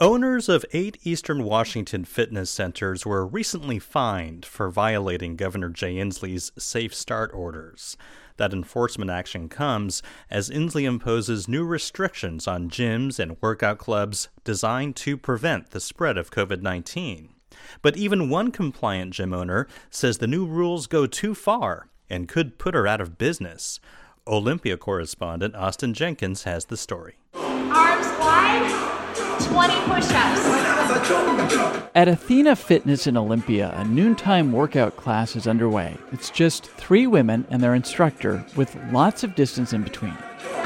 Owners of 8 Eastern Washington fitness centers were recently fined for violating Governor Jay Inslee's Safe Start orders. That enforcement action comes as Inslee imposes new restrictions on gyms and workout clubs designed to prevent the spread of COVID-19. But even one compliant gym owner says the new rules go too far and could put her out of business. Olympia correspondent Austin Jenkins has the story. Arms wide. 20 push-ups. At Athena Fitness in Olympia, a noontime workout class is underway. It's just 3 women and their instructor with lots of distance in between.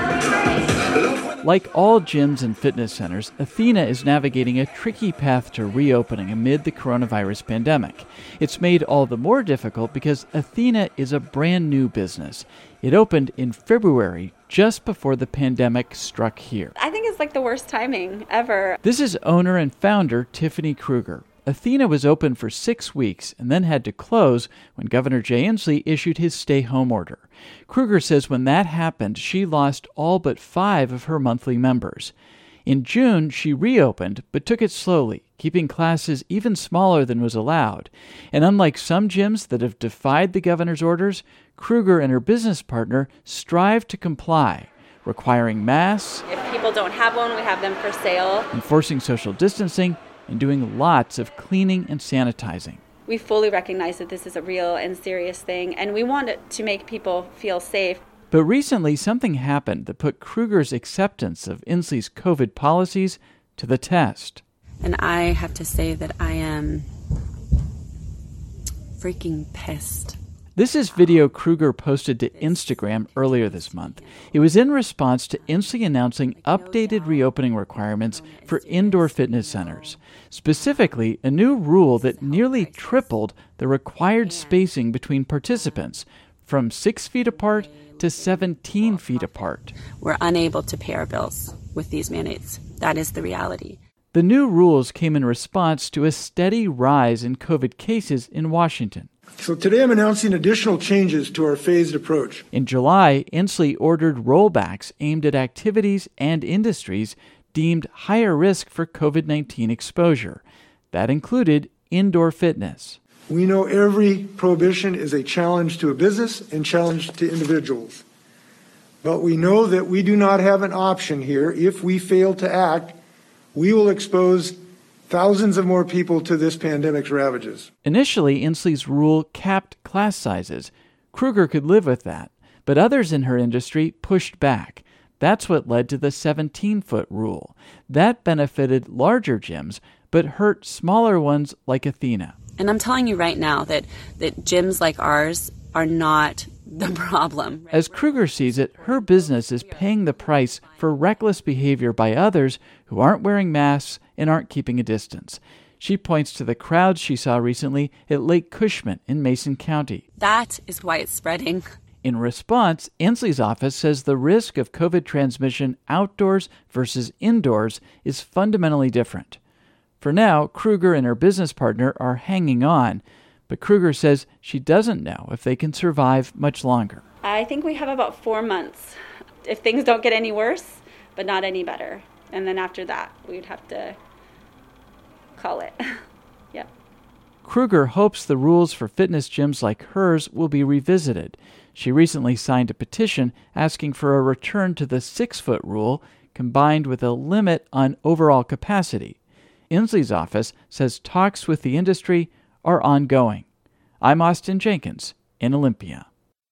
Like all gyms and fitness centers, Athena is navigating a tricky path to reopening amid the coronavirus pandemic. It's made all the more difficult because Athena is a brand new business. It opened in February, just before the pandemic struck here. I think it's like the worst timing ever. This is owner and founder Tiffany Kruger. Athena was open for 6 weeks and then had to close when Governor Jay Inslee issued his stay-home order. Kruger says when that happened, she lost all but 5 of her monthly members. In June, she reopened, but took it slowly, keeping classes even smaller than was allowed. And unlike some gyms that have defied the governor's orders, Kruger and her business partner strive to comply, requiring masks, if people don't have one, we have them for sale, enforcing social distancing, and doing lots of cleaning and sanitizing. We fully recognize that this is a real and serious thing, and we want it to make people feel safe. But recently, something happened that put Kruger's acceptance of Inslee's COVID policies to the test. And I have to say that I am freaking pissed. This is video Kruger posted to Instagram earlier this month. It was in response to Inslee announcing updated reopening requirements for indoor fitness centers. Specifically, a new rule that nearly tripled the required spacing between participants, from 6 feet apart to 17 feet apart. We're unable to pay our bills with these mandates. That is the reality. The new rules came in response to a steady rise in COVID cases in Washington. So today I'm announcing additional changes to our phased approach. In July, Inslee ordered rollbacks aimed at activities and industries deemed higher risk for COVID-19 exposure. That included indoor fitness. We know every prohibition is a challenge to a business and challenge to individuals. But we know that we do not have an option here. If we fail to act, we will expose thousands of more people to this pandemic's ravages. Initially, Inslee's rule capped class sizes. Kruger could live with that, but others in her industry pushed back. That's what led to the 17-foot rule. That benefited larger gyms, but hurt smaller ones like Athena. And I'm telling you right now that gyms like ours are not the problem. As Kruger sees it, her business is paying the price for reckless behavior by others who aren't wearing masks and aren't keeping a distance. She points to the crowds she saw recently at Lake Cushman in Mason County. That is why it's spreading. In response, Inslee's office says the risk of COVID transmission outdoors versus indoors is fundamentally different. For now, Kruger and her business partner are hanging on, but Kruger says she doesn't know if they can survive much longer. I think we have about 4 months if things don't get any worse, but not any better. And then after that, we'd have to call it. Yep. Kruger hopes the rules for fitness gyms like hers will be revisited. She recently signed a petition asking for a return to the 6-foot rule combined with a limit on overall capacity. Inslee's office says talks with the industry are ongoing. I'm Austin Jenkins in Olympia.